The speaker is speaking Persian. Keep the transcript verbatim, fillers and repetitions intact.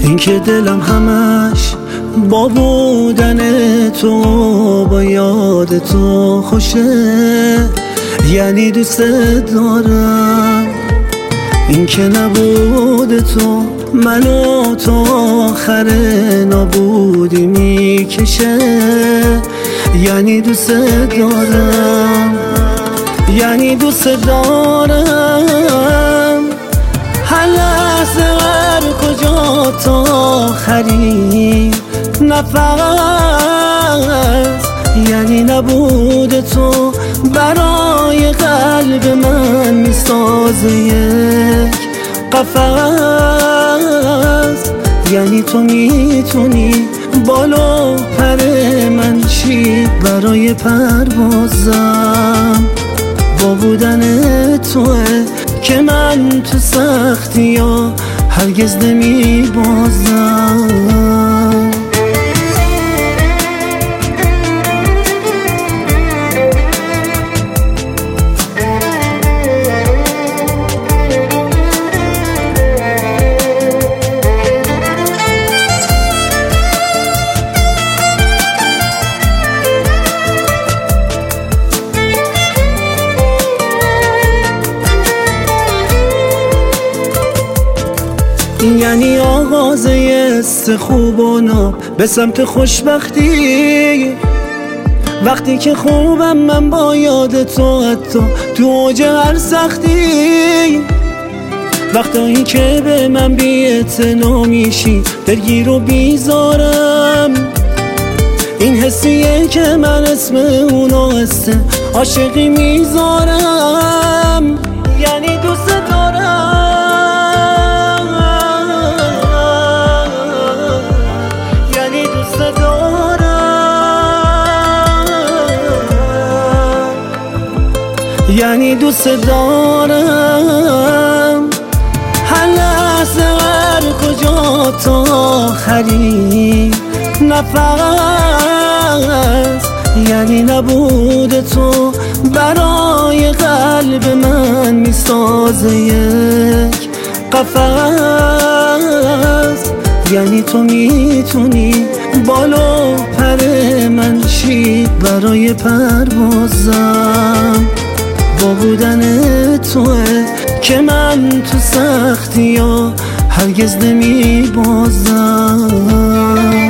این که دلم همش با بودن تو، با یاد تو خوشه، یعنی دوست دارم. این که نبود تو منو تو آخر نابودی میکشه، یعنی دوست دارم، یعنی دوست دارم. هر لحظه هر کجا تا آخرین نفس، یعنی نبود تو برای قلب من میسازه یک قفس، یعنی تو میتونی بالو پر من چی برای پروازم. با بودن توه که من تو سختی ها هرگز نمی بازم. یعنی آغاز یست خوب و ناب به سمت خوشبختی، وقتی که خوبم من با یاد تو، حتی تو اوج هر سختی. وقتایی که به من بی‌اعتنا میشی دلگیر و بیزارم، این حسیه که من اسم اونو هسته عاشقی میذارم. یعنی دوست دارم، یعنی دوست دارم. هر لحظه هر کجا تا آخرین نفس، یعنی نبود تو برای قلب من میسازه یک قفس، یعنی تو میتونی بالو پر من چی برای پروازم. با بودن توه که من تو سختی ها هرگز نمی بازم.